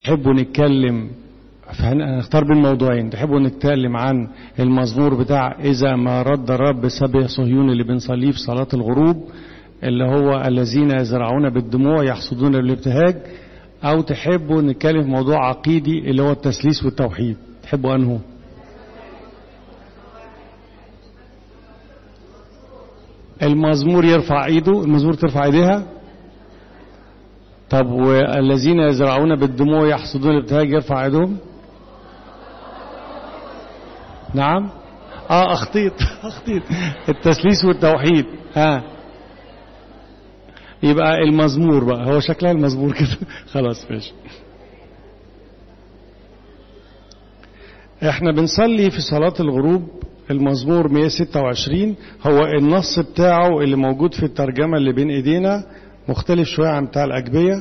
تحبوا نتكلم، هنختار بين موضوعين. تحبوا نتكلم عن المزمور بتاع إذا ما رد الرب سبي صهيون اللي بنصليه في صلاة الغروب، اللي هو الذين يزرعون بالدموع يحصدون بالابتهاج، أو تحبوا نتكلم في موضوع عقيدي اللي هو التثليث والتوحيد؟ تحبوا أنه المزمور يرفع ايده، المزمور ترفع ايديها. طب والذين يزرعون بالدموع يحصدون الابتهاج يرفع ايدهم. نعم اخطيت التثليث والتوحيد. يبقى المزمور بقى هو شكلها المزمور كده. خلاص ماشي. احنا بنصلي في صلاة الغروب المزمور 126. هو النص بتاعه اللي موجود في الترجمة اللي بين ايدينا مختلف شوية عن بتاع الأجبية،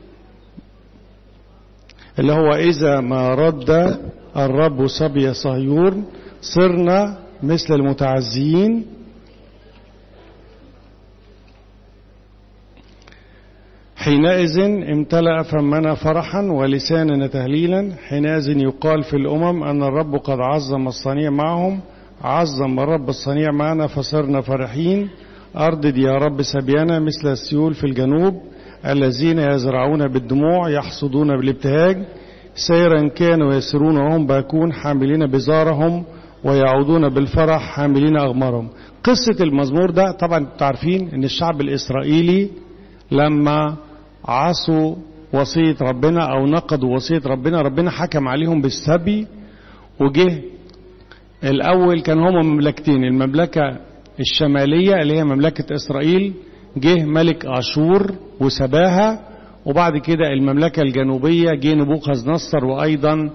اللي هو إذا ما رد الرب صبي صهيون صرنا مثل المتعزيين، حينئذ امتلأ فمنا فرحا ولساننا تهليلا، حينئذ يقال في الأمم أن الرب قد عظم الصنيع معهم، عظم الرب الصنيع معنا فصرنا فرحين. أردد يا رب سبينا مثل السيول في الجنوب، الذين يزرعون بالدموع يحصدون بالابتهاج، سيرا كانوا يسرون وهم باكون حاملين بزارهم ويعودون بالفرح حاملين أغمارهم. قصة المزمور ده طبعا تعرفين ان الشعب الإسرائيلي لما عصوا وصية ربنا أو نقضوا وصية ربنا، ربنا حكم عليهم بالسبي. وجه الأول كان هما مملكتين، المملكة الشمالية اللي هي مملكة إسرائيل، جه ملك أشور وسباها، وبعد كده المملكة الجنوبية جه نبوخذ نصر وأيضا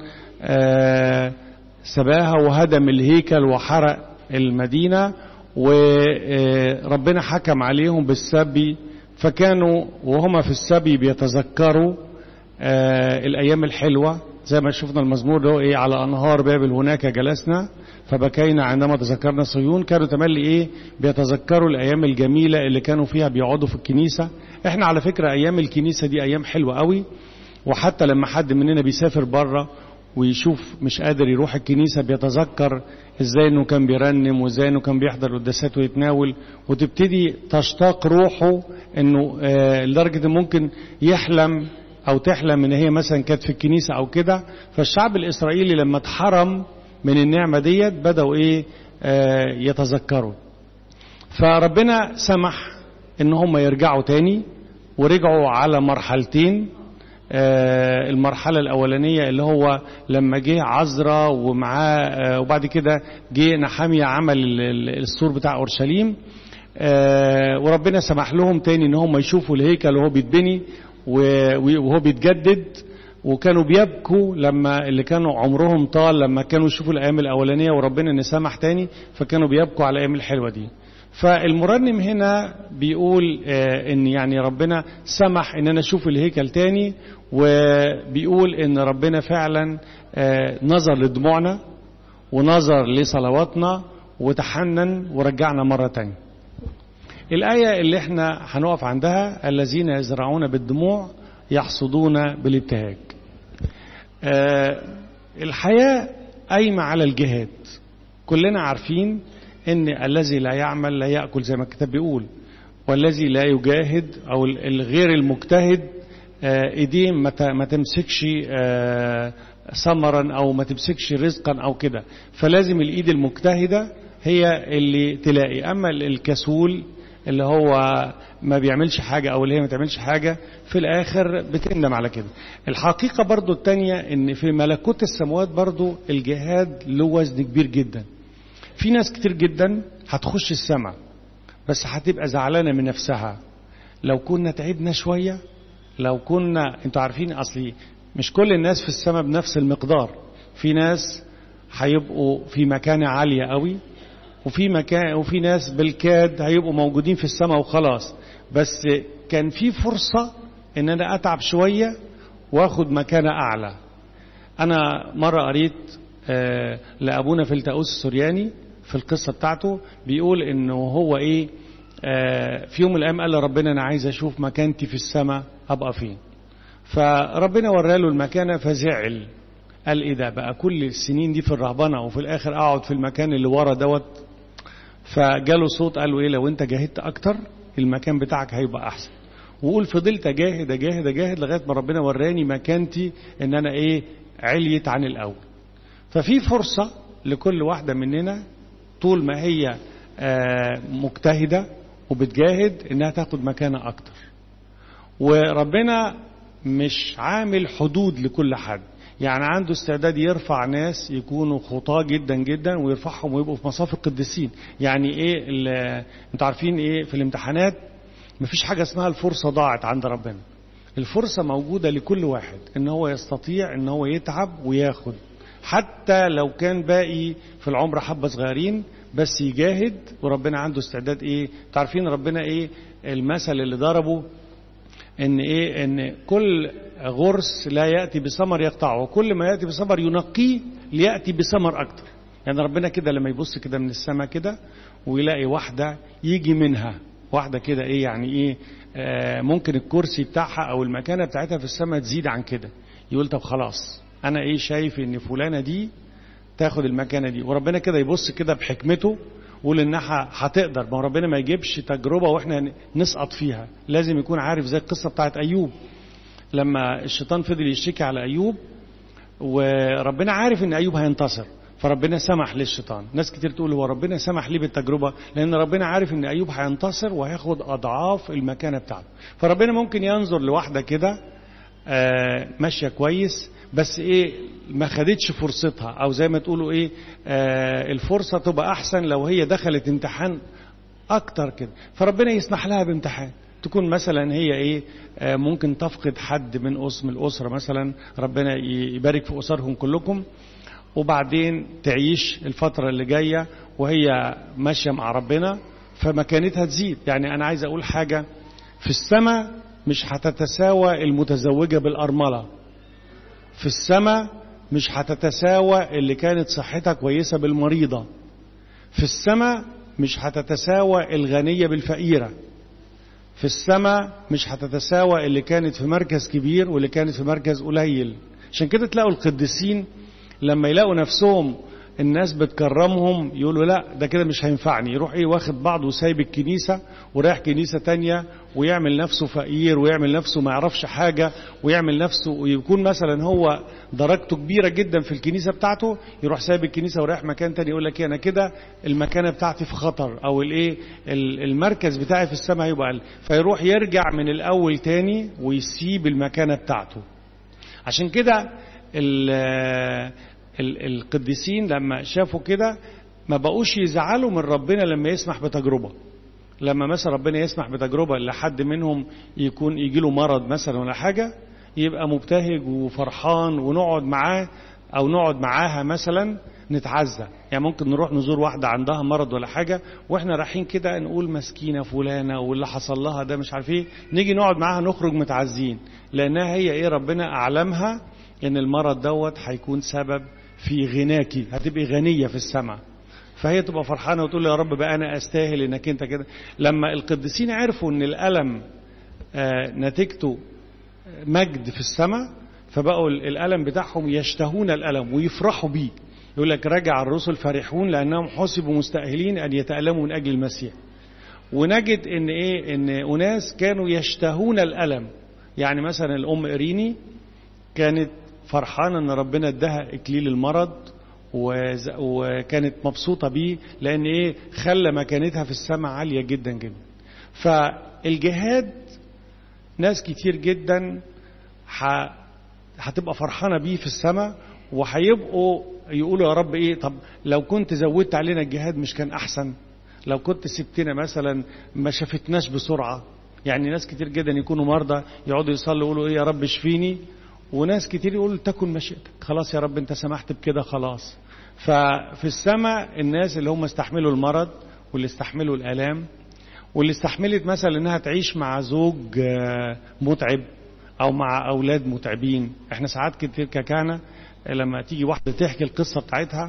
سباها وهدم الهيكل وحرق المدينة، وربنا حكم عليهم بالسبي. فكانوا وهما في السبي بيتذكروا الأيام الحلوة، زي ما شفنا المزمور ده على أنهار بابل هناك جلسنا فبكينا عندما تذكرنا صهيون. كانوا تملي بيتذكروا الأيام الجميلة اللي كانوا فيها بيقعدوا في الكنيسة. احنا على فكرة أيام الكنيسة دي أيام حلوة قوي، وحتى لما حد مننا بيسافر بره ويشوف مش قادر يروح الكنيسة بيتذكر ازاي انه كان بيرنم وازاي انه كان بيحضر القداسات ويتناول، وتبتدي تشتاق روحه انه لدرجة ممكن يحلم او تحلم ان هي مثلا كانت في الكنيسة او كده. فالشعب الاسرائيلي لما اتحرم من النعمة ديت بدأوا يتذكروا. فربنا سمح ان هم يرجعوا تاني، ورجعوا على مرحلتين. المرحلة الأولانية اللي هو لما جه عزرا ومعاه، وبعد كده جه نحمية عمل السور بتاع أورشليم، وربنا سمح لهم تاني ان هم يشوفوا الهيكل وهو بيتبني وهو بيتجدد. وكانوا بيبكوا لما اللي كانوا عمرهم طال لما كانوا يشوفوا الأيام الأولانية وربنا ان سمح تاني، فكانوا بيبكوا على الأيام الحلوة دي. فالمرنم هنا بيقول ان يعني ربنا سمح ان انا اشوف الهيكل تاني، وبيقول ان ربنا فعلا نظر لدموعنا ونظر لصلواتنا وتحنن ورجعنا مرة تانية. الآية اللي احنا هنقف عندها الذين يزرعون بالدموع يحصدون بالابتهاج. الحياة قايمة على الجهاد. كلنا عارفين ان الذي لا يعمل لا يأكل زي ما الكتاب بيقول، والذي لا يجاهد او الغير المجتهد ايديه ما تمسكش ثمرا او ما تمسكش رزقا او كده. فلازم الايد المجتهدة هي اللي تلاقي. اما الكسول اللي هو ما بيعملش حاجة او اللي هي ما تعملش حاجة في الاخر بتندم على كده. الحقيقة برضو التانية ان في ملكوت السماوات برضو الجهاد له وزن كبير جدا. في ناس كتير جدا هتخش السماء بس هتبقى زعلانة من نفسها لو كنا تعبنا شوية، لو كنا، انتوا عارفين اصلي مش كل الناس في السماء بنفس المقدار. في ناس هيبقوا في مكانة عالية قوي، وفي ناس بالكاد هيبقوا موجودين في السماء وخلاص. بس كان في فرصة ان انا اتعب شوية واخد مكانة اعلى. انا مرة قريت لأبونا فلتأوس السورياني في القصة بتاعته بيقول انه هو في يوم من الايام قال لربنا انا عايز اشوف مكانتي في السماء ابقى فين. فربنا وراله المكانة فزعل، قال ايه ده بقى كل السنين دي في الرهبنة وفي الاخر اقعد في المكان اللي ورا دوت. فجاله صوت قال له ايه، لو انت جاهدت اكتر المكان بتاعك هيبقى احسن. وقول فضلت اجاهد اجاهد اجاهد لغايه ما ربنا وراني مكانتي ان انا ايه عليت عن الاول. ففي فرصه لكل واحده مننا طول ما هي مجتهده وبتجاهد انها تاخد مكانه اكتر. وربنا مش عامل حدود لكل حد، يعني عنده استعداد يرفع ناس يكونوا خطاة جدا جدا ويرفعهم ويبقوا في مصاف القديسين. يعني ايه انتوا عارفين ايه في الامتحانات مفيش حاجة اسمها الفرصة ضاعت عند ربنا. الفرصة موجودة لكل واحد ان هو يستطيع ان هو يتعب وياخد، حتى لو كان باقي في العمر حبة صغيرين بس يجاهد وربنا عنده استعداد ايه. تعرفين ربنا ايه المثل اللي ضربه ان ايه، ان كل غرس لا يأتي بثمر يقطعه وكل ما يأتي بثمر ينقيه ليأتي بثمر اكتر. يعني ربنا كده لما يبص كده من السماء كده ويلاقي واحدة يجي منها واحدة كده ايه يعني ايه ممكن الكرسي بتاعها او المكانة بتاعتها في السماء تزيد عن كده، يقول طب خلاص انا ايه شايف ان فلانة دي تاخد المكانة دي. وربنا كده يبص كده بحكمته ويقول انها هتقدر. ما ربنا ما يجيبش تجربة واحنا نسقط فيها، لازم يكون عارف زي القصة بتاعت ايوب لما الشيطان فضل يشتكي على ايوب وربنا عارف ان ايوب هينتصر فربنا سمح للشيطان. ناس كتير تقول هو ربنا سمح ليه بالتجربة، لان ربنا عارف ان ايوب هينتصر وهياخد اضعاف المكانة بتاعته. فربنا ممكن ينظر لواحدة كده ماشية كويس بس ايه ما خدتش فرصتها، او زي ما تقولوا ايه الفرصة تبقى احسن لو هي دخلت امتحان اكتر كده، فربنا يسمح لها بامتحان تكون مثلا هي ايه ممكن تفقد حد من الاسرة مثلا، ربنا يبارك في اسرهم كلكم، وبعدين تعيش الفترة اللي جاية وهي ماشية مع ربنا فمكانتها تزيد. يعني انا عايز اقول حاجة، في السماء مش هتتساوى المتزوجة بالأرملة، في السماء مش هتتساوى اللي كانت صحتها كويسة بالمريضة، في السماء مش هتتساوى الغنية بالفقيرة، في السماء مش هتتساوى اللي كانت في مركز كبير واللي كانت في مركز قليل. عشان كده تلاقوا القديسين لما يلاقوا نفسهم الناس بتكرمهم يقولوا لا ده كده مش هينفعني، يروح ايه واخد بعضه وسايب الكنيسة ورايح كنيسة تانية ويعمل نفسه فقير ويعمل نفسه ما يعرفش حاجة ويعمل نفسه ويكون مثلا هو درجته كبيرة جدا في الكنيسة بتاعته، يروح سايب الكنيسة ورايح مكان تاني يقول لك انا كده المكانة بتاعتي في خطر او الايه المركز بتاعي في السماء هيبقى قل، فيروح يرجع من الاول تاني ويسيب المكانة بتاعته. عشان كده القديسين لما شافوا كده ما بقوش يزعلوا من ربنا لما يسمح بتجربة. لما مثلا ربنا يسمح بتجربة لحد منهم يكون يجيله مرض مثلا ولا حاجة يبقى مبتهج وفرحان ونقعد معاه او نقعد معاها مثلا نتعزى. يعني ممكن نروح نزور واحدة عندها مرض ولا حاجة واحنا رايحين كده نقول مسكينة فلانة واللي حصل لها ده مش عارف ايه، نيجي نقعد معاها نخرج متعزين لانها هي ايه ربنا اعلمها ان المرض دوت هيكون سبب في غناكي، هتبقي غنية في السماء، فهي تبقى فرحانة وتقول يا رب بقى أنا أستاهل إنك أنت كده. لما القديسين عرفوا إن الألم نتيجته مجد في السماء فبقوا الألم بتاعهم يشتهون الألم ويفرحوا بيه. يقول لك رجع الرسل فرحون لأنهم حسبوا مستأهلين أن يتألموا من أجل المسيح. ونجد إن إيه إن أناس كانوا يشتهون الألم. يعني مثلا الأم إريني كانت فرحانة ان ربنا اداها اكليل المرض وكانت مبسوطة بيه لان ايه خلى مكانتها في السماء عالية جدا جدا. فالجهاد ناس كتير جدا هتبقى فرحانة بيه في السماء وهيبقوا يقولوا يا رب ايه طب لو كنت زودت علينا الجهاد مش كان احسن، لو كنت سبتنا مثلا ما شفتناش بسرعة. يعني ناس كتير جدا يكونوا مرضى يقعدوا يصلوا يقولوا ايه يا رب اشفيني، وناس كتير يقول تكن مشيئتك، خلاص يا رب انت سمحت بكده خلاص. ففي السماء الناس اللي هم استحملوا المرض واللي استحملوا الآلام واللي استحملت مثلا انها تعيش مع زوج متعب او مع اولاد متعبين. احنا ساعات كتير ككهنة لما تيجي واحدة تحكي القصة بتاعتها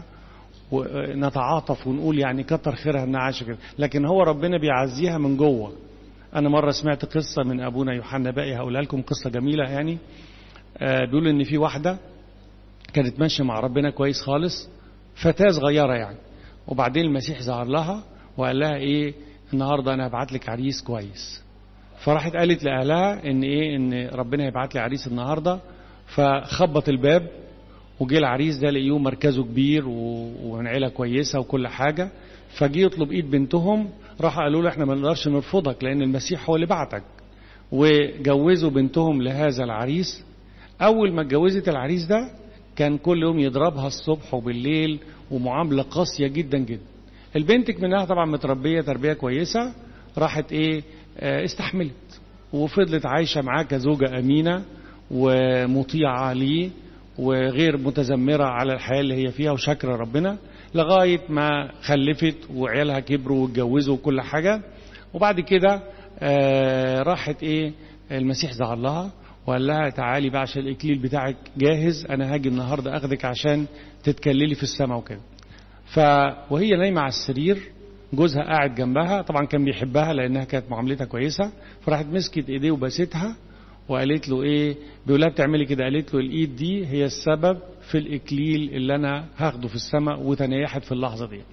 ونتعاطف ونقول يعني كتر خيرها انها عايشة كده، لكن هو ربنا بيعزيها من جوه. أنا مرة سمعت قصة من أبونا يوحنا باقي، هقولها لكم، قصة جميلة يعني. بيقول إن في واحدة كانت ماشية مع ربنا كويس خالص، فتاة صغيرة يعني، وبعدين المسيح ظهر لها وقال لها إيه، النهاردة أنا هبعت لك عريس كويس. فراحت قالت لأهلها إن ربنا هيبعت لي عريس النهاردة. فخبط الباب وجي العريس ده، لقيوه مركزه كبير ومن عيلة كويسة وكل حاجة. فجي يطلب ايد بنتهم، راح قالوا له احنا ما نقدرش نرفضك لان المسيح هو اللي بعتك، وجوزوا بنتهم لهذا العريس. اول ما اتجوزت العريس ده كان كل يوم يضربها الصبح وبالليل، ومعاملة قاسية جدا جدا. البنت منها طبعا متربية تربية كويسة، راحت استحملت وفضلت عايشة معاه كزوجة أمينة ومطيعة ليه، وغير متذمرة على الحياة اللي هي فيها وشاكرة ربنا، لغاية ما خلفت وعيالها كبروا واتجوزوا وكل حاجة. وبعد كده راحت المسيح ظهر لها وقال لها تعالي بقى عشان الإكليل بتاعك جاهز، أنا هاجي النهاردة أخدك عشان تتكللي في السماء وكده. وهي نايمة على السرير، جوزها قاعد جنبها، طبعا كان بيحبها لأنها كانت معاملتها كويسة. فراحت مسكت إيديه وباستها وقالت له بيقول لها بتعملي كده؟ قالت له الإيد دي هي السبب في الإكليل اللي أنا هاخده في السماء، وتنيحت في اللحظة دي.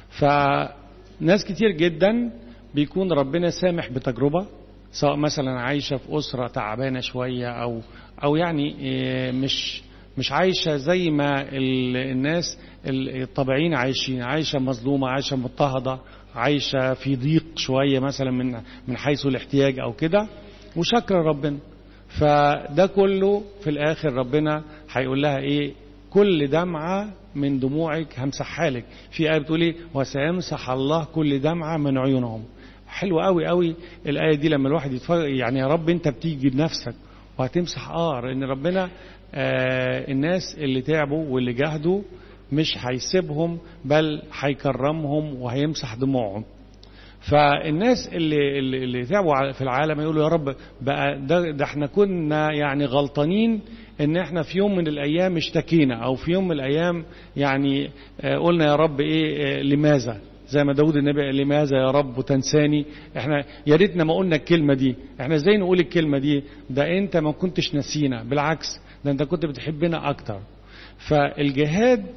فناس كتير جدا بيكون ربنا سامح بتجربة، سواء مثلا عايشة في أسرة تعبانة شوية أو يعني مش عايشة زي ما الناس الطبيعيين عايشين، عايشة مظلومة، عايشة مضطهدة، عايشة في ضيق شوية مثلا من حيث الاحتياج أو كده، وشكر ربنا. فده كله في الآخر ربنا هيقول لها كل دمعة من دموعك همسحها لك. في آية بتقول وسيمسح الله كل دمعة من عيونهم. حلوة قوي قوي الآية دي، لما الواحد يتفرج يعني يا رب انت بتيجي بنفسك وهتمسح لأن ربنا الناس اللي تعبوا واللي جاهدوا مش هيسيبهم، بل هيكرمهم وهيمسح دموعهم. فالناس اللي تعبوا في العالم يقولوا يا رب بقى ده احنا كنا يعني غلطانين ان احنا في يوم من الايام اشتكينا، او في يوم من الايام يعني قلنا يا رب لماذا، زي ما داود النبي لماذا يا رب تنساني. احنا يا ريتنا ما قلنا الكلمة دي، احنا ازاي نقول الكلمة دي؟ ده انت ما كنتش نسينا، بالعكس ده انت كنت بتحبنا اكتر. فالجهاد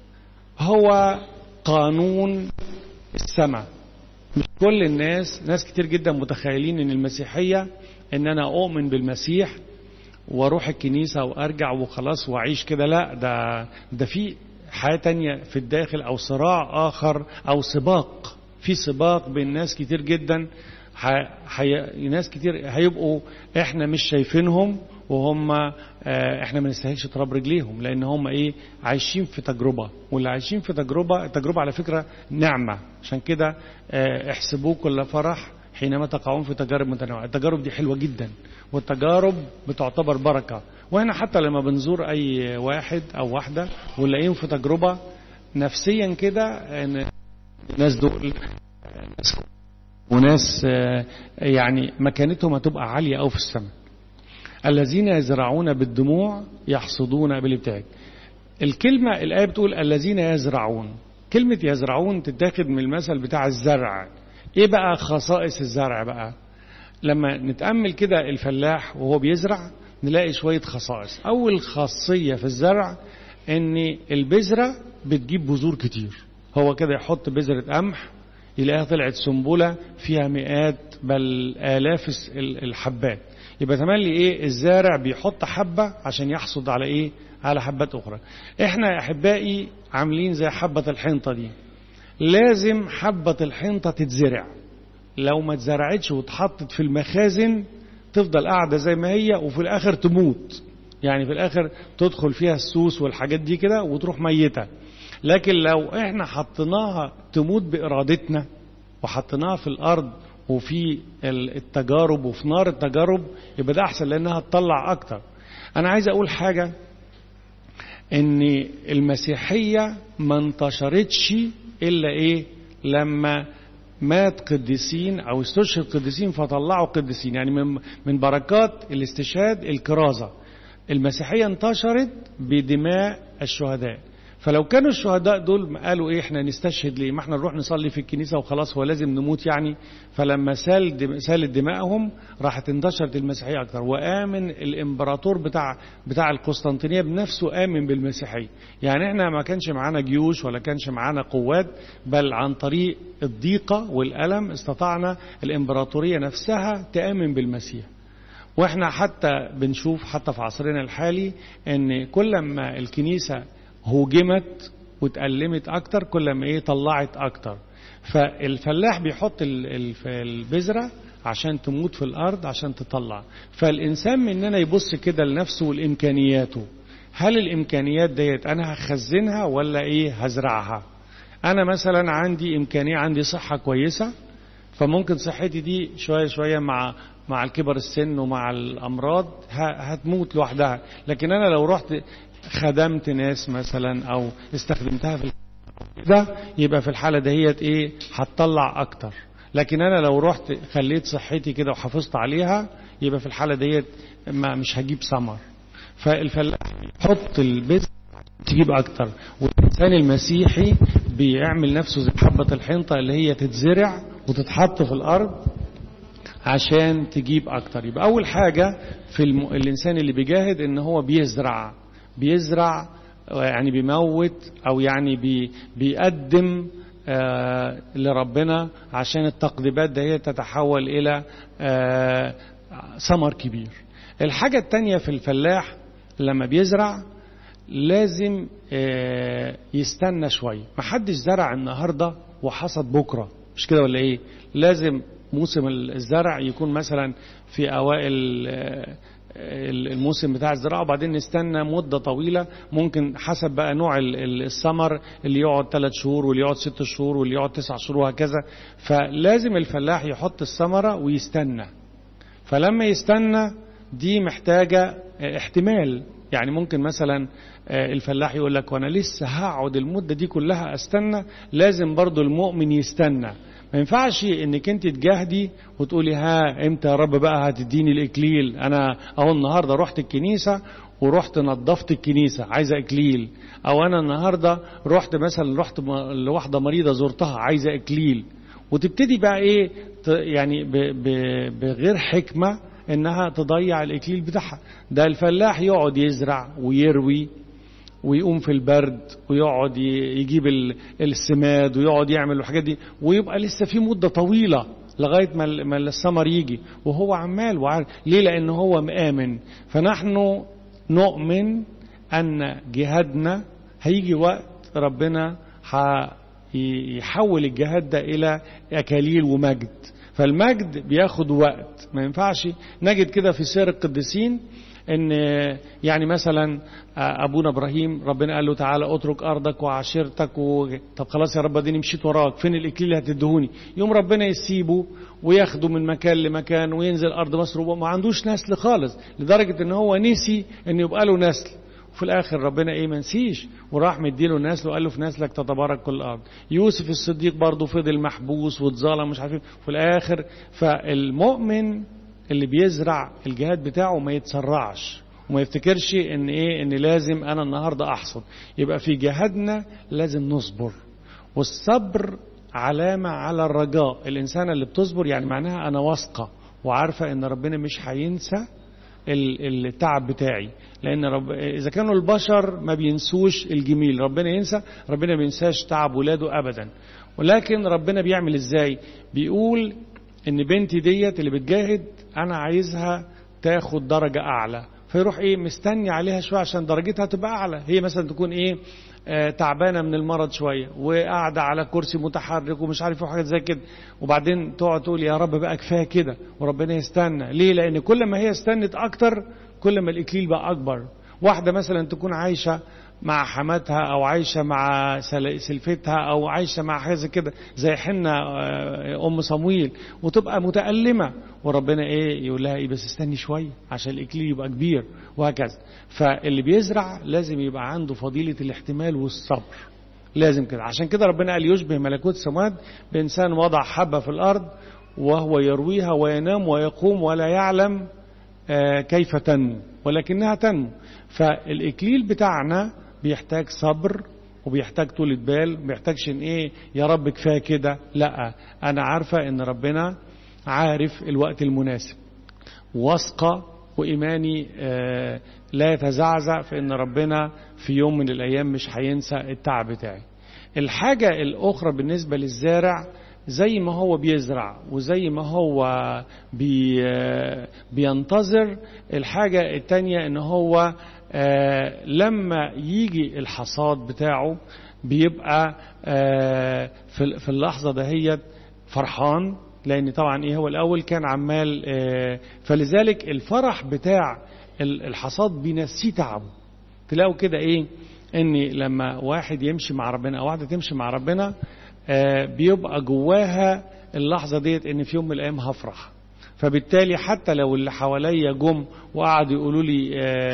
هو قانون السماء. مش كل ناس كتير جدا متخيلين ان المسيحية ان انا اؤمن بالمسيح واروح الكنيسة وارجع وخلاص واعيش كده. لا، ده في حياة تانية في الداخل، او صراع اخر، او سباق. في سباق بين ناس كتير جدا، ناس كتير هيبقوا احنا مش شايفينهم، وهم احنا ما نستاهلش تراب رجليهم، لان هم عايشين في تجربة. واللي عايشين في التجربة على فكرة نعمة. عشان كده احسبوه كل فرح حينما تقعون في تجارب متنوعة. التجارب دي حلوة جدا، والتجارب بتعتبر بركة. واحنا حتى لما بنزور اي واحد او واحدة ونلاقيهم في تجربة نفسيا كده، الناس دول وناس يعني مكانتهم هتبقى عالية أو في السماء. الذين يزرعون بالدموع يحصدون بالابتهاج. الآية بتقول الذين يزرعون. كلمة يزرعون تتاخد من المثل بتاع الزرع. ايه بقى خصائص الزرع بقى؟ لما نتأمل كده الفلاح وهو بيزرع نلاقي شوية خصائص. أول خاصية في الزرع ان البذرة بتجيب بذور كتير. هو كده يحط بذرة قمح يلاقيها طلعت سنبلة فيها مئات بل آلاف الحبات. يبقى تملي الزارع بيحط حبة عشان يحصد على على حبات أخرى. احنا يا أحبائي عاملين زي حبة الحنطة دي. لازم حبة الحنطة تتزرع. لو ما اتزرعتش واتحطت في المخازن تفضل قاعدة زي ما هي، وفي الآخر تموت. يعني في الآخر تدخل فيها السوس والحاجات دي كده وتروح ميتة. لكن لو احنا حطيناها تموت بإرادتنا، وحطيناها في الأرض وفي التجارب وفي نار التجارب، يبقى ده أحسن لأنها تطلع أكتر. أنا عايز أقول حاجة، إن المسيحية ما انتشرتش إلا لما مات قديسين أو استشهد قديسين فطلعوا قديسين. يعني من بركات الاستشهاد الكرازة. المسيحية انتشرت بدماء الشهداء. فلو كانوا الشهداء دول قالوا ايه احنا نستشهد ليه، ما احنا نروح نصلي في الكنيسة وخلاص، هو لازم نموت يعني. فلما سالت دمائهم راحت انتشرت المسيحية اكتر، وآمن الامبراطور بتاع القسطنطينية بنفسه آمن بالمسيحية. يعني احنا ما كانش معانا جيوش ولا كانش معانا قوات، بل عن طريق الضيقة والألم استطعنا الامبراطورية نفسها تآمن بالمسيح. واحنا حتى بنشوف حتى في عصرنا الحالي ان كل ما الكنيسة هوجمت واتألمت اكتر كل ما ايه طلعت اكتر. فالفلاح بيحط البذرة عشان تموت في الارض عشان تطلع. فالانسان مننا يبص كده لنفسه والامكانياته، هل الامكانيات ديت انا هخزنها ولا ايه هزرعها؟ انا مثلا عندي امكانية، عندي صحة كويسة، فممكن صحتي دي شوية شوية مع الكبر السن ومع الأمراض هتموت لوحدها. لكن أنا لو رحت خدمت ناس مثلا أو استخدمتها في ده، يبقى في الحالة دهيت إيه هتطلع أكتر. لكن أنا لو رحت خليت صحتي كده وحافظت عليها، يبقى في الحالة دهيت مش هجيب ثمر. فالفلاح يحط البذر تجيب أكتر، والإنسان المسيحي بيعمل نفسه زي حبة الحنطة اللي هي تتزرع وتتحط في الأرض عشان تجيب أكتر. يبقى أول حاجة في الإنسان اللي بيجاهد إن هو بيزرع يعني بيموت أو يعني بيقدم لربنا عشان التقديمات دي تتحول إلى ثمر كبير. الحاجة التانية في الفلاح لما بيزرع لازم يستنى شوية. محدش زرع النهاردة وحصد بكرة، مش كده ولا ايه؟ لازم موسم الزرع يكون مثلا في اوائل الموسم بتاع الزراعة، وبعدين نستنى مدة طويلة، ممكن حسب بقى نوع الثمر اللي يقعد 3 شهور واللي يقعد 6 شهور واللي يقعد 9 شهور وهكذا. فلازم الفلاح يحط الثمرة ويستنى. فلما يستنى دي محتاجة احتمال، يعني ممكن مثلا الفلاح يقول لك وانا لسه هقعد المدة دي كلها استنى. لازم برضو المؤمن يستنى. ما ينفعش انك انت تجاهدي وتقولي ها امتى يا رب بقى هتديني الاكليل، انا اهو النهارده رحت الكنيسة ورحت نظفت الكنيسة عايزة اكليل، او انا النهارده رحت لواحدة مريضة زرتها عايزة اكليل. وتبتدي بقى ايه يعني بغير حكمة انها تضيع الاكليل بتاعها. ده الفلاح يقعد يزرع ويروي ويقوم في البرد ويقعد يجيب السماد ويقعد يعمل الحاجات دي، ويبقى لسه في مدة طويلة لغاية ما الثمر يجي وهو عمال وعارف ليه، لأنه هو مآمن. فنحن نؤمن أن جهادنا هيجي وقت ربنا يحول الجهاد ده إلى أكاليل ومجد. فالمجد بياخد وقت. ما ينفعش نجد كده في سير القديسين ان يعني مثلا ابونا ابراهيم ربنا قال له تعالى اترك ارضك وعشيرتك طب خلاص يا رب اديني مشيت وراك، فين الاكليل اللي هتدهوني؟ يوم ربنا يسيبه وياخده من مكان لمكان وينزل ارض مصر وما عندوش نسل خالص، لدرجة ان هو نسي ان يبقى له نسل. وفي الاخر ربنا ايه ما نسيش وراح مديله نسل وقال له في نسلك تتبارك كل الارض. يوسف الصديق برضه فضل محبوس واتظلم مش عارفين في الاخر. فالمؤمن اللي بيزرع الجهاد بتاعه ما يتسرعش وما يفتكرش ان لازم انا النهارده احصد. يبقى في جهادنا لازم نصبر، والصبر علامة على الرجاء. الانسان اللي بتصبر يعني معناها انا واثقة وعارفة ان ربنا مش هينسى التعب بتاعي، لان اذا كانوا البشر ما بينسوش الجميل ربنا ينسى؟ ربنا ما بينساش تعب ولاده ابدا. ولكن ربنا بيعمل ازاي؟ بيقول ان بنتي ديت اللي بتجاهد انا عايزها تاخد درجة اعلى، فيروح ايه مستني عليها شوية عشان درجتها تبقى اعلى. هي مثلا تكون ايه تعبانة من المرض شوية وقاعدة على كرسي متحرك ومش عارف حاجات زي كده، وبعدين تقعد تقول يا رب بقى كفاية كده، وربنا يستنى. ليه؟ لان كل ما هي استنت اكتر كل ما الاكليل بقى اكبر. واحدة مثلا تكون عايشة مع حماتها او عايشة مع سلفتها او عايشة مع حاجة زي كده زي حنة ام صمويل، وتبقى متألمة وربنا ايه يقول لها ايه بس استني شوية عشان الاكليل يبقى كبير وهكذا. فاللي بيزرع لازم يبقى عنده فضيلة الاحتمال والصبر، لازم كده. عشان كده ربنا قال يشبه ملكوت السماوات بإنسان وضع حبة في الأرض وهو يرويها وينام ويقوم ولا يعلم كيف تنمو ولكنها تنمو. فالإكليل بتاعنا بيحتاج صبر وبيحتاج طولة بال، وبيحتاجش ان ايه يا رب كفاية كده، لا، انا عارفة ان ربنا عارف الوقت المناسب، واثقة وإيماني لا يتزعزع في ان ربنا في يوم من الأيام مش هينسى التعب بتاعي. الحاجة الأخرى بالنسبة للزارع، زي ما هو بيزرع وزي ما هو بينتظر، الحاجة التانية ان هو لما يجي الحصاد بتاعه بيبقى في اللحظة دهيت فرحان، لأن طبعا ايه هو الأول كان عمال، فلذلك الفرح بتاع الحصاد بينسيه تعبه. تلاقوا كده ايه ان لما واحد يمشي مع ربنا او واحدة تمشي مع ربنا بيبقى جواها اللحظة ديت ان في يوم من الايام هفرح. فبالتالي حتى لو اللي حواليا جم وقعدوا يقولوا لي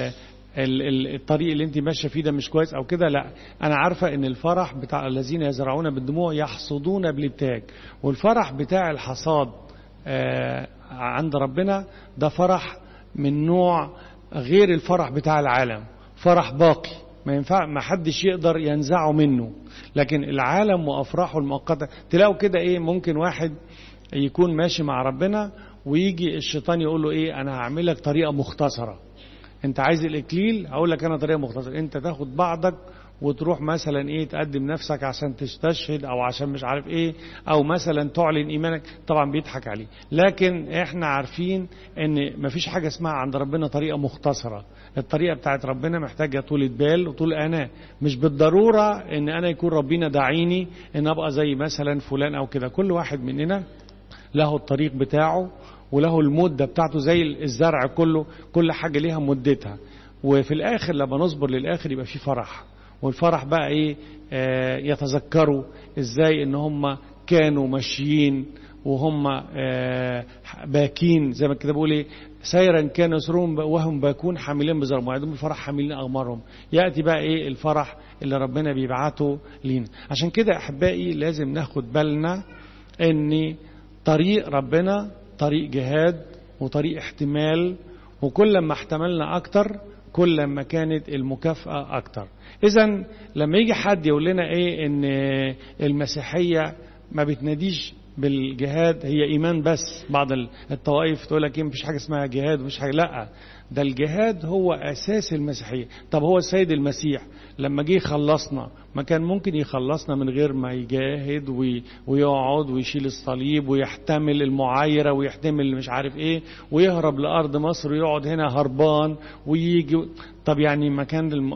الطريق اللي انت ماشيه فيه ده مش كويس او كده، لا، انا عارفه ان الفرح بتاع الذين يزرعون بالدموع يحصدون بالابتهاج، والفرح بتاع الحصاد عند ربنا ده فرح من نوع غير الفرح بتاع العالم، فرح باقي ما ينفع، ما حدش يقدر ينزعه منه. لكن العالم وافراحه المؤقته، تلاقوا كده ايه ممكن واحد يكون ماشي مع ربنا ويجي الشيطان يقول له ايه انا هعمل لك طريقه مختصره، انت عايز الاكليل هقول لك انا طريقه مختصره، انت تاخد بعضك وتروح مثلا ايه تقدم نفسك عشان تستشهد او عشان مش عارف ايه، او مثلا تعلن ايمانك. طبعا بيضحك عليه، لكن احنا عارفين ان مفيش حاجه اسمها عند ربنا طريقه مختصره. الطريقه بتاعت ربنا محتاجه طولة بال وطول اناه، مش بالضروره ان انا يكون ربنا داعيني ان ابقى زي مثلا فلان او كده. كل واحد مننا له الطريق بتاعه وله المدة بتاعته زي الزرع كله، كل حاجة ليها مدتها، وفي الآخر لما نصبر للآخر يبقى في فرح. والفرح بقى إيه يتذكروا إزاي إن هم كانوا ماشيين وهم باكين، زي ما كده بقول إيه سيرا كانوا يسرون وهم باكون حاملين بزرهم، وعندهم الفرح حاملين أغمارهم. يأتي بقى إيه الفرح اللي ربنا بيبعته لينا. عشان كده أحبائي لازم ناخد بالنا إن طريق ربنا طريق جهاد وطريق احتمال، وكل ما احتملنا أكتر كل ما كانت المكافأة أكتر. إذن لما يجي حد يقول لنا إيه إن المسيحية ما بتناديش بالجهاد، هي إيمان بس. بعض الطوائف تقول لك إيه مفيش حاجة اسمها جهاد ومفيش حاجة، لأ، ده الجهاد هو أساس المسيحية. طب هو السيد المسيح لما جه خلصنا ما كان ممكن يخلصنا من غير ما يجاهد ويقعد ويشيل الصليب ويحتمل المعايرة ويحتمل مش عارف ايه ويهرب لأرض مصر ويقعد هنا هربان ويجي؟ طب يعني ما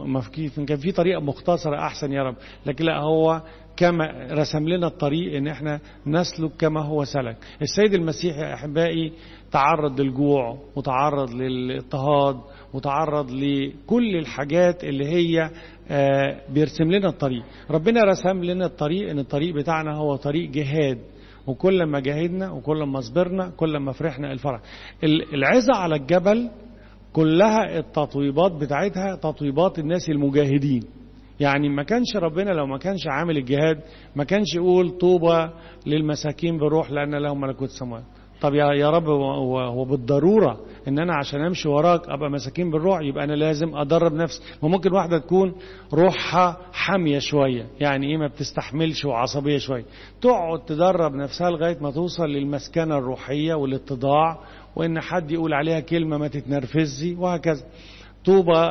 كان في طريقة مختصرة أحسن يا رب. لكن لا، هو كما رسم لنا الطريق ان احنا نسلك كما هو سلك. السيد المسيح يا احبائي تعرض للجوع وتعرض للاضطهاد وتعرض لكل الحاجات اللي هي بيرسم لنا الطريق. ربنا رسم لنا الطريق ان الطريق بتاعنا هو طريق جهاد، وكل ما جاهدنا وكل ما صبرنا كل ما فرحنا الفرح. العزة على الجبل كلها التطويبات بتاعتها تطويبات الناس المجاهدين. يعني ما كانش ربنا لو ما كانش عامل الجهاد ما كانش يقول طوبى للمساكين بالروح لأن لهم ملكوت السماوات. طب يا رب، هو بالضرورة ان انا عشان امشي وراك ابقى مساكين بالروح يبقى انا لازم ادرب نفسي؟ وممكن واحدة تكون روحها حامية شوية، يعني ايه ما بتستحملش وعصبية شوية، تقعد تدرب نفسها لغاية ما توصل للمسكنة الروحية والاتضاع، وان حد يقول عليها كلمة ما تتنرفزي، وهكذا. طوبى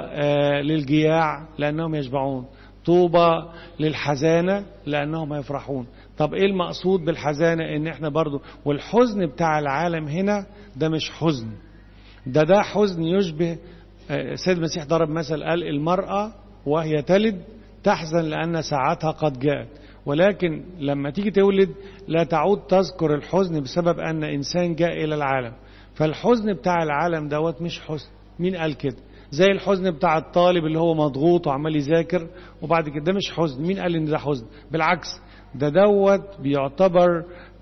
للجياع لأنهم يشبعون، طوبى للحزانة لأنهم يفرحون. طب إيه المقصود بالحزانة؟ إن إحنا برضو، والحزن بتاع العالم هنا ده مش حزن، ده حزن يشبه سيد المسيح ضرب مثل قال المرأة وهي تلد تحزن لأن ساعتها قد جاءت، ولكن لما تيجي تولد لا تعود تذكر الحزن بسبب أن إنسان جاء إلى العالم. فالحزن بتاع العالم دوت مش حزن. مين قال كده؟ زي الحزن بتاع الطالب اللي هو مضغوط وعمال يذاكر وبعد كده، ده مش حزن. مين قال ان ده حزن؟ بالعكس، دوت بيعتبر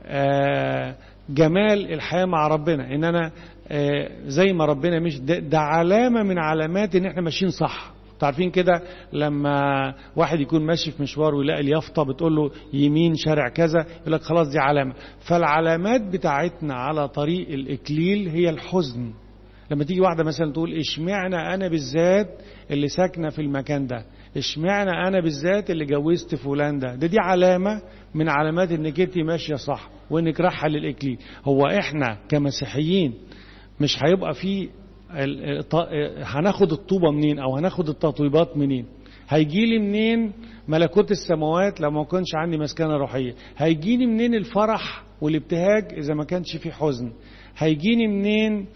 جمال الحياة مع ربنا، ان انا زي ما ربنا مش ده علامة من علامات ان احنا ماشيين صح. تعرفين كده لما واحد يكون ماشي في مشوار ويلاقي اليافطة بتقول له يمين شارع كذا، يقول لك خلاص دي علامة. فالعلامات بتاعتنا على طريق الإكليل هي الحزن. لما تيجي واحدة مثلا تقول اشمعنى أنا بالذات اللي ساكنة في المكان ده، اشمعنى انا بالذات اللي جوزت فلان ده؟ دي علامة من علامات انك انت ماشية صح وانك رايحة للاكليل. هو احنا كمسيحيين مش هيبقى في هناخد الطوبة منين او هناخد التطويبات منين؟ هيجيلي منين ملكوت السماوات لو ما كنش عندي مسكنة روحية؟ هيجيني منين الفرح والابتهاج اذا ما كانش في حزن؟ هيجيني منين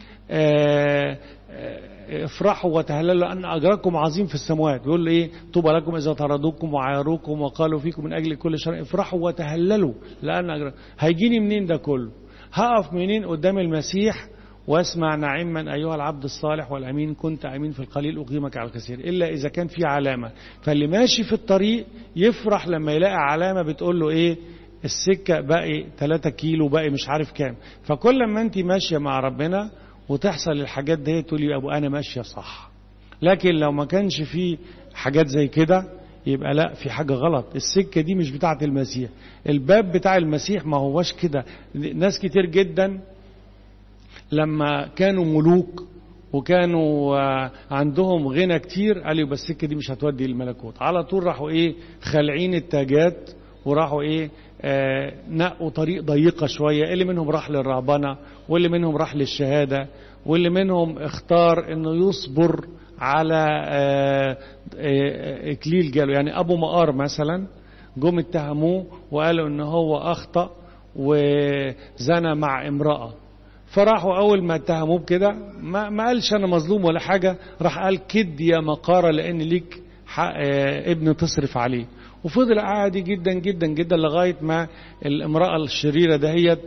افرحوا وتهللوا لأن أجركم عظيم في السماوات؟ بيقول له ايه؟ طوبى لكم إذا طردوكم وعايروكم وقالوا فيكم من أجل كل شر افرحوا وتهللوا لأن أجركم. هيجيني منين ده كله؟ هقف منين قدام المسيح واسمع نعما أيها العبد الصالح والأمين كنت أمين في القليل أقيمك على الكثير؟ إلا إذا كان في علامة. فاللي ماشي في الطريق يفرح لما يلاقي علامة بتقول له ايه؟ السكة باقي 3 كيلو، باقي مش عارف كام. فكل ما انت ماشية مع ربنا وتحصل الحاجات دي تقولي يا ابو انا ماشية صح. لكن لو ما كانش في حاجات زي كده يبقى لا، في حاجة غلط. السكة دي مش بتاعة المسيح، الباب بتاع المسيح ما هوش كده. ناس كتير جدا لما كانوا ملوك وكانوا عندهم غنى كتير قالوا بس السكة دي مش هتودي الملكوت، على طول راحوا ايه؟ خالعين التاجات وراحوا ايه؟ نقوا طريق ضيقة شوية. اللي منهم راح للرهبنة، واللي منهم راح للشهادة، واللي منهم اختار انه يصبر على اكليل جاله. يعني ابو مقار مثلا جم اتهموه وقالوا ان هو اخطأ وزنى مع امرأة، فراحوا اول ما اتهموه بكده ما قالش انا مظلوم ولا حاجة، راح قال كد يا مقارة لان ليك ابن تصرف عليه. وفضل عادي جدا جدا جدا لغاية ما الامرأة الشريرة دهيت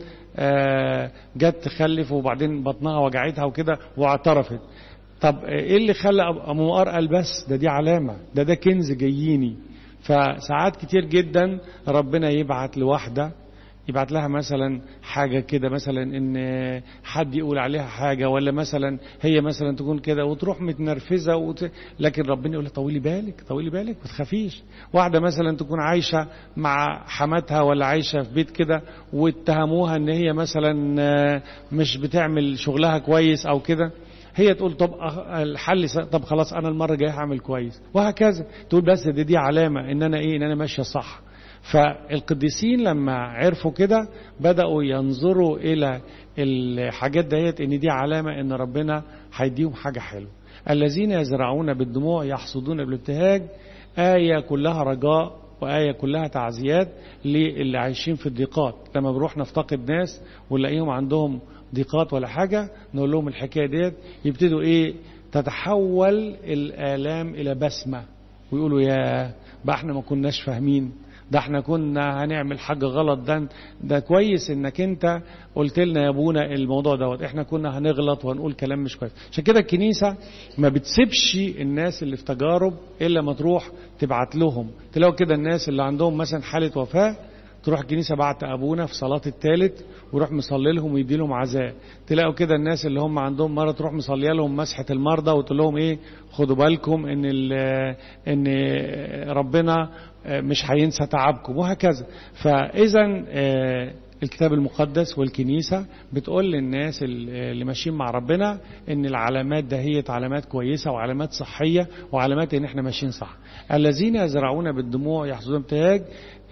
جت تخلف وبعدين بطنها وجعتها وكده واعترفت. طب ايه اللي خلى ابو مقار قال بس دي علامة، ده كنز جاييني. فساعات كتير جدا ربنا يبعت لواحدة، يبعت لها مثلا حاجة كده، مثلا ان حد يقول عليها حاجة، ولا مثلا هي مثلا تكون كده وتروح متنرفزة لكن ربنا يقول لها طولي بالك طولي بالك ما تخافيش. واحدة مثلا تكون عايشة مع حماتها ولا عايشة في بيت كده واتهموها ان هي مثلا مش بتعمل شغلها كويس او كده، هي تقول طب الحل طب خلاص انا المرة الجاية هعمل كويس، وهكذا تقول بس دي علامة ان انا ايه؟ ان انا ماشية صح. فالقديسين لما عرفوا كده بدأوا ينظروا إلى الحاجات ديت إن دي علامة إن ربنا هيديهم حاجة حلوة. الذين يزرعون بالدموع يحصدون بالابتهاج، آية كلها رجاء وآية كلها تعزيات للي عايشين في الضيقات. لما بنروح نفتقد ناس ونلاقيهم عندهم ضيقات ولا حاجة نقول لهم الحكاية ديت، يبتدوا إيه؟ تتحول الآلام إلى بسمة ويقولوا يا بقى احنا ما كناش فاهمين، ده احنا كنا هنعمل حاجة غلط، ده كويس انك انت قلت لنا يا ابونا الموضوع دوت، احنا كنا هنغلط وهنقول كلام مش كويس. عشان كده الكنيسة ما بتسيبش الناس اللي في تجارب الا ما تروح تبعت لهم. تلاقوا كده الناس اللي عندهم مثلا حالة وفاة تروح الكنيسة بعت أبونا في صلاة الثالث ويروح مصلي لهم ويدي لهم عزاء. تلاقوا كده الناس اللي هم عندهم مرض تروح مصليه لهم مسحة المرضى وتقول لهم ايه؟ خدوا بالكم ان ربنا مش هينسى تعبكم، وهكذا. فإذا الكتاب المقدس والكنيسة بتقول للناس اللي ماشيين مع ربنا ان العلامات دهيت علامات كويسة وعلامات صحية وعلامات ان احنا ماشيين صح. الذين يزرعون بالدموع يحصدون ابتهاج،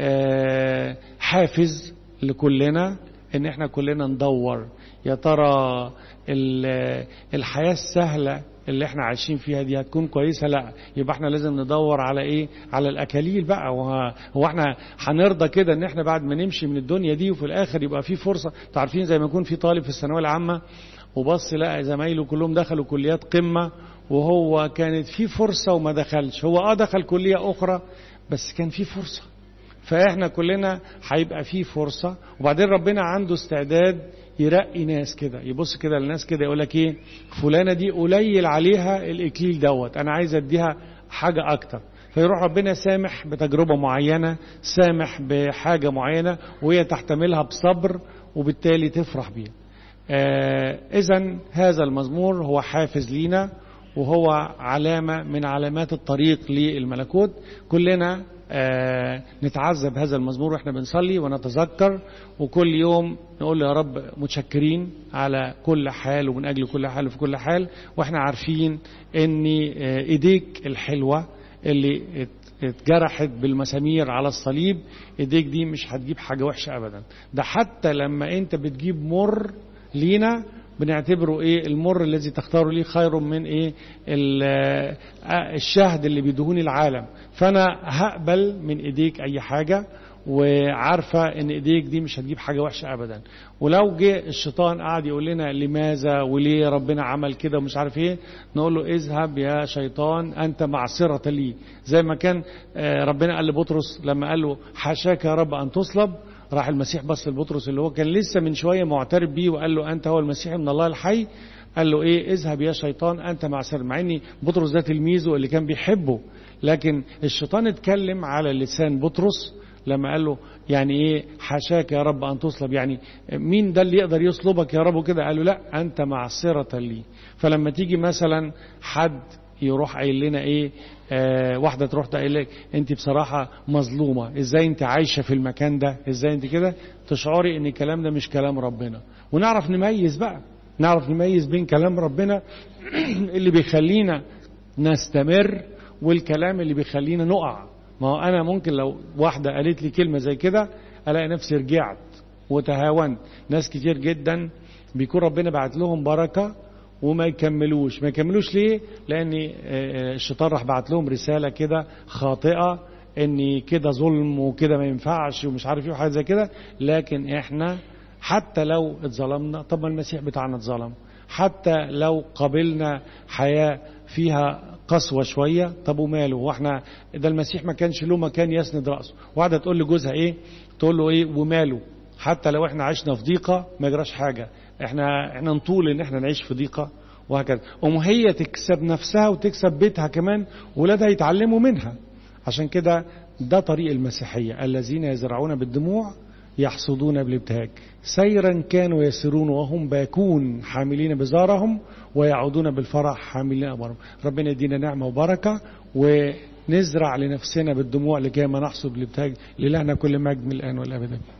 حافز لكلنا ان احنا كلنا ندور يا ترى الحياة السهلة اللي احنا عايشين فيها دي هتكون كويسة؟ لا، يبقى احنا لازم ندور على ايه؟ على الاكاليل بقى. هو احنا هنرضى كده ان احنا بعد ما نمشي من الدنيا دي وفي الاخر يبقى في فرصة؟ تعرفين زي ما يكون في طالب في الثانوية العامة وبص لقى زمايله كلهم دخلوا كليات قمة وهو كانت في فرصة وما دخلش. هو دخل كلية اخرى بس كان في فرصة. فاحنا كلنا هيبقى فيه فرصة، وبعدين ربنا عنده استعداد يرقي ناس كده، يبص كده للناس كده يقول لك ايه؟ فلانة دي قليل عليها الاكليل دوت، انا عايز اديها حاجة اكتر. فيروح ربنا سامح بتجربة معينة، سامح بحاجة معينة وهي تحتملها بصبر وبالتالي تفرح بيها. اذن هذا المزمور هو حافز لينا وهو علامة من علامات الطريق للملكوت. كلنا نتعذب هذا المزمور واحنا بنصلي ونتذكر، وكل يوم نقول يا رب متشكرين على كل حال ومن أجل كل حال وفي كل حال، واحنا عارفين ان ايديك الحلوة اللي اتجرحت بالمسامير على الصليب، ايديك دي مش هتجيب حاجة وحشة ابدا. ده حتى لما انت بتجيب مر لينا بنعتبره ايه؟ المر الذي تختاره ليه خير من ايه؟ الشهد اللي بيدهوني العالم. فانا هقبل من ايديك اي حاجة، وعارفة ان ايديك دي مش هتجيب حاجة وحشة ابدا. ولو جه الشيطان قاعد يقول لنا لماذا وليه ربنا عمل كده ومش عارف ايه، نقول له اذهب يا شيطان انت معصرة لي. زي ما كان ربنا قال لبطرس لما قال له حاشاك يا رب ان تصلب، راح المسيح بص لبطرس اللي هو كان لسه من شوية معترف بيه وقال له انت هو المسيح من الله الحي، قال له ايه؟ اذهب يا شيطان انت معصر. مع ان بطرس ده تلميذه اللي كان بيحبه، لكن الشيطان اتكلم على لسان بطرس لما قال له يعني ايه حاشاك يا رب ان تصلب، يعني مين ده اللي يقدر يصلبك يا رب كده؟ قال له لا انت معصرة لي. فلما تيجي مثلا حد يروح قايل لنا ايه، واحدة تروح تقول لك انت بصراحة مظلومة، ازاي انت عايشة في المكان ده، ازاي انت كده، تشعري ان الكلام ده مش كلام ربنا. ونعرف نميز بقى، نعرف نميز بين كلام ربنا اللي بيخلينا نستمر والكلام اللي بيخلينا نقع. ما هو انا ممكن لو واحدة قالت لي كلمة زي كده الاقي نفسي رجعت وتهاونت. ناس كتير جدا بيكون ربنا بعت لهم بركة وما يكملوش. ما يكملوش ليه؟ لان الشيطان راح بعت لهم رسالة كده خاطئة ان كده ظلم وكده ما ينفعش ومش عارف ايه وحاجة زي كده. لكن احنا حتى لو اتظلمنا، طب ما المسيح بتاعنا اتظلم. حتى لو قبلنا حياة فيها قسوة شوية، طب وماله؟ واحنا ده المسيح ما كانش له مكان يسند رأسه. واحدة تقول لجوزها ايه؟ تقول له ايه وماله؟ حتى لو احنا عشنا في ضيقة ما يجراش حاجة، احنا نطول ان احنا نعيش في ضيقة وهكذا. هي تكسب نفسها وتكسب بيتها كمان، ولادها يتعلموا منها. عشان كده ده طريق المسيحية، الذين يزرعون بالدموع يحصدون بالابتهاج. سيرا كانوا يسيرون وهم باكون حاملين بزارهم ويعودون بالفرح حاملين أبارهم. ربنا يدينا نعمة وبركة ونزرع لنفسنا بالدموع لكي ما نحصد بالابتهاج. لله كل مجد من الآن والأبد.